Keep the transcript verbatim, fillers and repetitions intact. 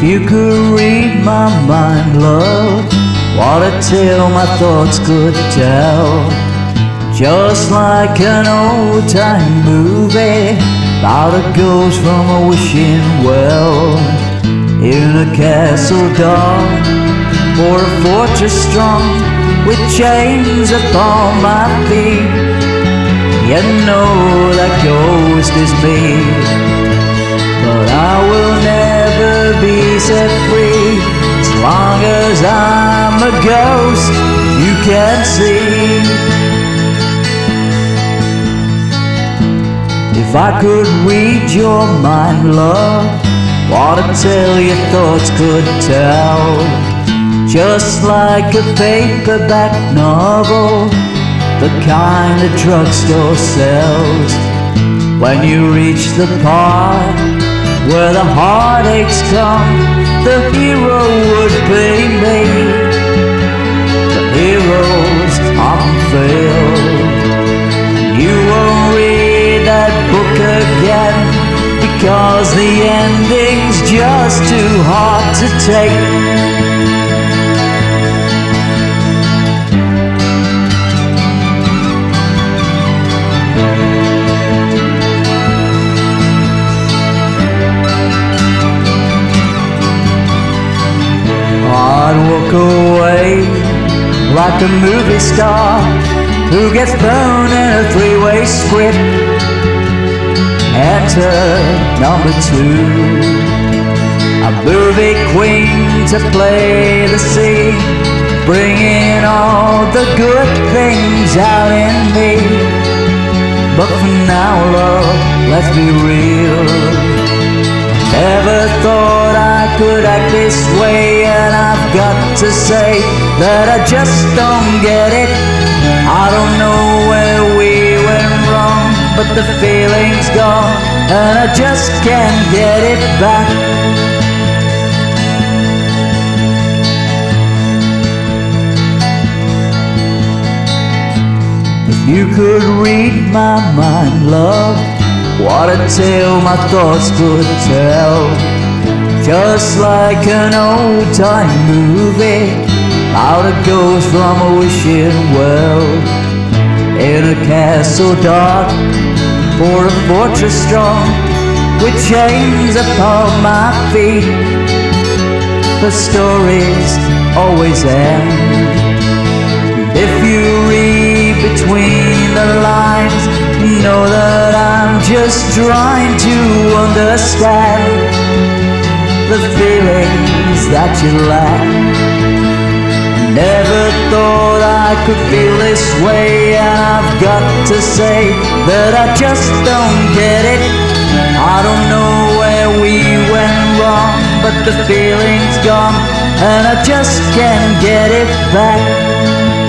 you could read my mind, love, what a tale my thoughts could tell. Just like an old-time movie about a ghost from a wishing well. In a castle dark or a fortress strong, with chains upon my feet, you know that ghost is me. But I will never be set free as long as I'm a ghost you can see. If I could read your mind, love, what a tale your thoughts could tell. Just like a paperback novel, the kind the drugstore sells. When you reach the part where the heartaches come, the hero would be me. But heroes often fail, and you won't read that book again, because the ending's just too hard to take. I'd walk away like a movie star who gets thrown in a three-way script. Enter number two, a movie queen to play the scene, bringing all the good things out in me. But for now, love, let's be real. Never thought I could act this way, and I've got to say that I just don't get it. I don't know where we went wrong, but the feeling's gone, and I just can't get it back. If you could read my mind, love, what a tale my thoughts could tell. Just like an old-time movie about a ghost from a wishing well. In a castle dark or a fortress strong, with chains upon my feet, the stories always end. If you read between the lines, know that I'm just trying to understand the feelings that you lack. Never thought I could feel this way, and I've got to say that I just don't get it. I don't know where we went wrong, but the feeling's gone, and I just can't get it back.